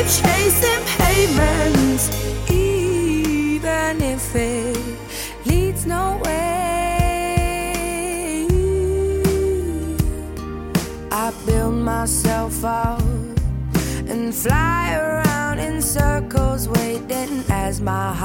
chasing payments, even if it leads nowhere. I build myself up and fly around in circles, waiting as my